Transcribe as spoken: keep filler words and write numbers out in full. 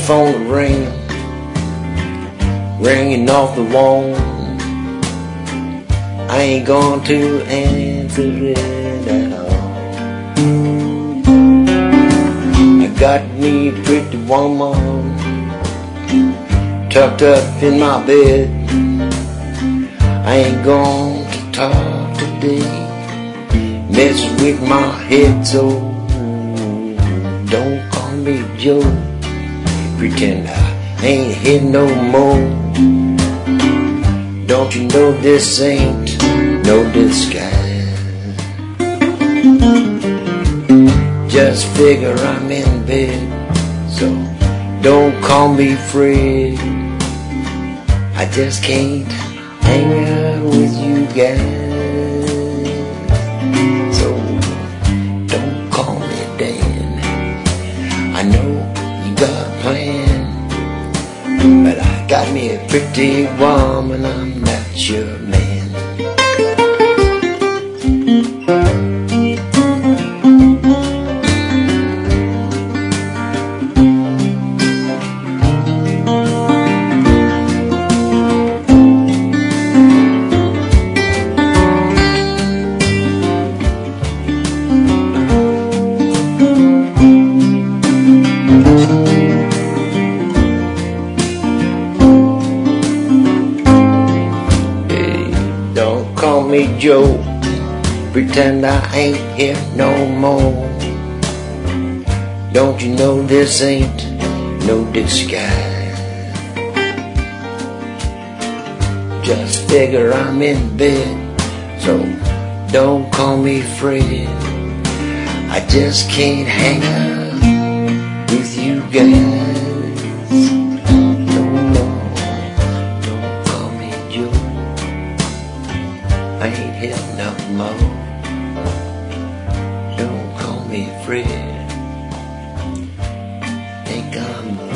telephone to ring, ringing off the wall. I ain't going to answer it at all. I got me a pretty woman tucked up in my bed. I ain't going to talk today, mess with my head, so don't call me Joe. Pretend I ain't here no more. Don't you know this ain't no disguise? Just figure I'm in bed, so don't call me Fred. I just can't hang out with you guys, so don't call me Dan. I know you got a plan, but I got me a pretty woman, I'm not your man. Don't call me Joe, pretend I ain't here no more. Don't you know this ain't no disguise? Just figure I'm in bed, so don't call me Fred. I just can't hang out with you guys. I ain't here no more. Don't call me Fred. Think I'm